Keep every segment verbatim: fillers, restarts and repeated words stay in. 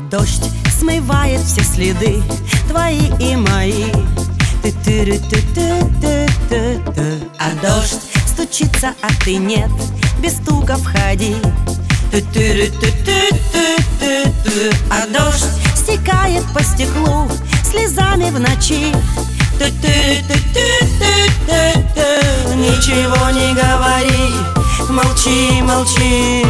дождь смывает все следы твои и мои. Ты-ты-ты-ты-ты-ты-ты. А дождь стучится, а ты нет, без стука входи. Ты-ты-ты-ты-ты-ты. А дождь стекает по стеклу слезами в ночи. Ты-ты-ты-ты-ты-ты. Ничего не говори, молчи, молчи.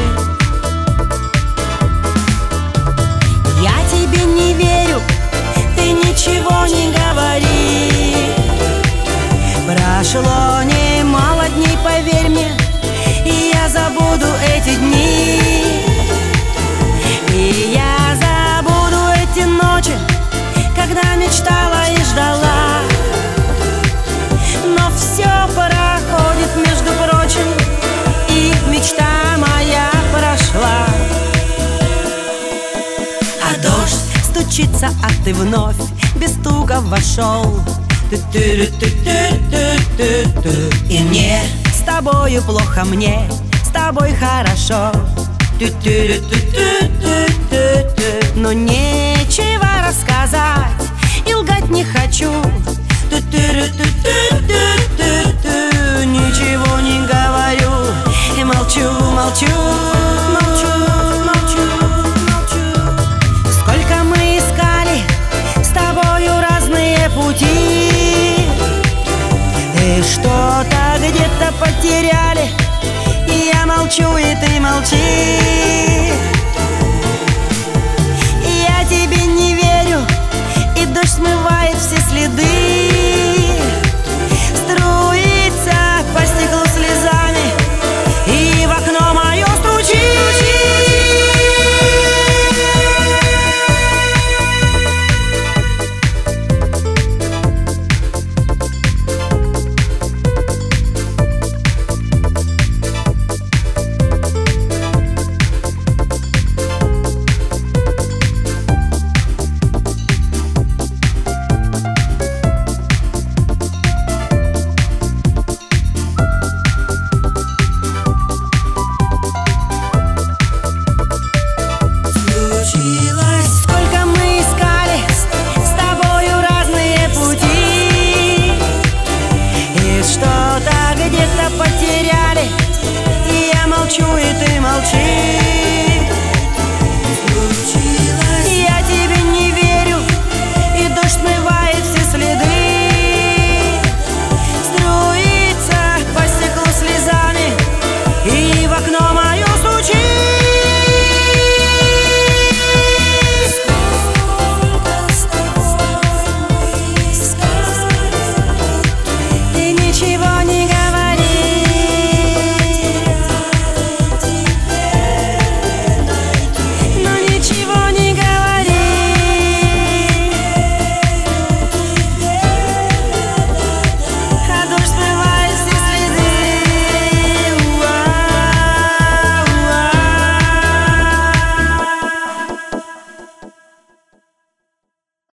Я тебе не верю, ты ничего не говори. Прошло немало дней, поверь мне, и я забуду эти дни. И я забуду эти ночи, когда мечтала и ждала. Но все проходит, между прочим, и мечта моя прошла. А дождь стучится, а ты вновь без стука вошел. Ты-ты-ты-ты-ты-ты-ты. И мне с тобою плохо, мне с тобой хорошо. Ты-ты-ты-ты-ты-ты-ты. Но нечего рассказать, и лгать не хочу. Ты-ты-ты-ты-ты-ты-ты. Ничего не говорю, и молчу, молчу, молчу, молчу, молчу. Сколько мы искали с тобою разные пути, и что-то где-то потеряли, и я молчу, и ты молчишь.